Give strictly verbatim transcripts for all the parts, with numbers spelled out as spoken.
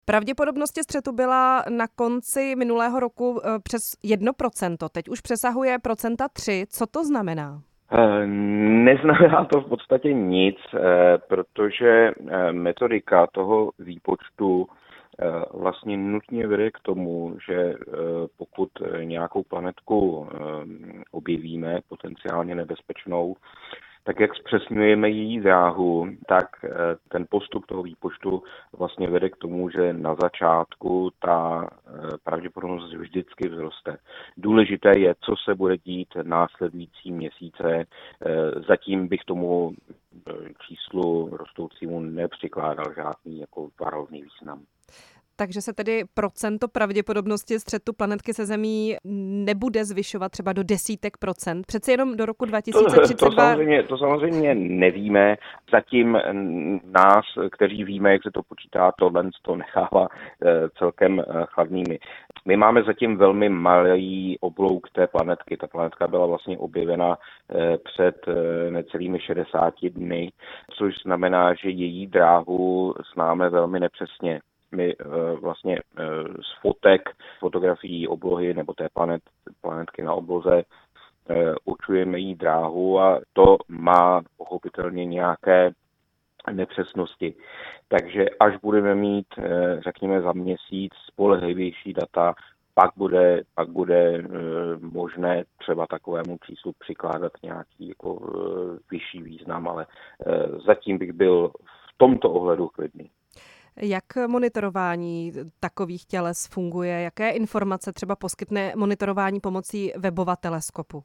Pravděpodobnost střetu byla na konci minulého roku přes jedno procento, teď už přesahuje procenta tři. Co to znamená? Neznamená to v podstatě nic, protože metodika toho výpočtu vlastně nutně vede k tomu, že pokud nějakou planetku objevíme, potenciálně nebezpečnou, tak jak zpřesňujeme její dráhu, tak ten postup toho výpočtu vlastně vede k tomu, že na začátku ta pravděpodobnost vždycky vzroste. Důležité je, co se bude dít následující měsíce. Zatím bych tomu číslu rostoucímu nepřikládal žádný jako varovný význam. Takže se tedy procento pravděpodobnosti střetu planetky se Zemí nebude zvyšovat třeba do desítek procent. Přece jenom do roku dva tisíce třicet dva... To, to, samozřejmě, to samozřejmě nevíme. Zatím nás, kteří víme, jak se to počítá, tohle to nechává celkem chladnými. My máme zatím velmi malý oblouk té planetky. Ta planetka byla vlastně objevena před necelými šedesáti dny, což znamená, že její dráhu známe velmi nepřesně. My vlastně z fotek, fotografií oblohy nebo té planet, planetky na obloze určujeme jí dráhu a to má pochopitelně nějaké nepřesnosti. Takže až budeme mít, řekněme, za měsíc spolehlivější data, pak bude, pak bude možné třeba takovému číslu přikládat nějaký jako vyšší význam, ale zatím bych byl v tomto ohledu klidný. Jak monitorování takových těles funguje? Jaké informace třeba poskytne monitorování pomocí Webbova teleskopu?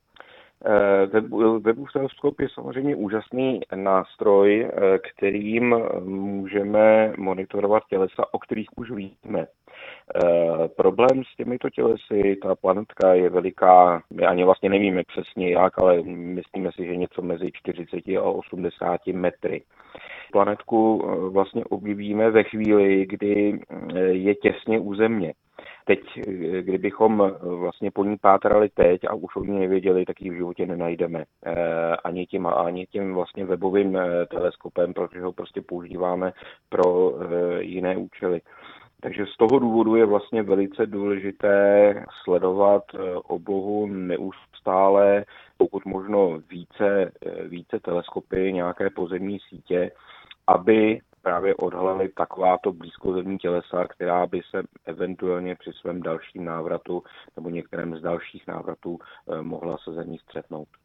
Webův teleskop je samozřejmě úžasný nástroj, kterým můžeme monitorovat tělesa, o kterých už víme. Problém s těmito tělesy, ta planetka je veliká, my ani vlastně nevíme přesně jak, ale myslíme si, že něco mezi čtyřicet a osmdesát metry. Planetku vlastně objevíme ve chvíli, kdy je těsně u Země. Teď, kdybychom vlastně po ní pátrali teď a už o ní nevěděli, tak ji v životě nenajdeme. Ani tím, ani tím vlastně webovým teleskopem, protože ho prostě používáme pro jiné účely. Takže z toho důvodu je vlastně velice důležité sledovat oblohu neustále, pokud možno více, více teleskopy, nějaké pozemní sítě, aby právě odhalili takováto blízkozemní tělesa, která by se eventuálně při svém dalším návratu nebo některém z dalších návratů mohla se Zemí střetnout.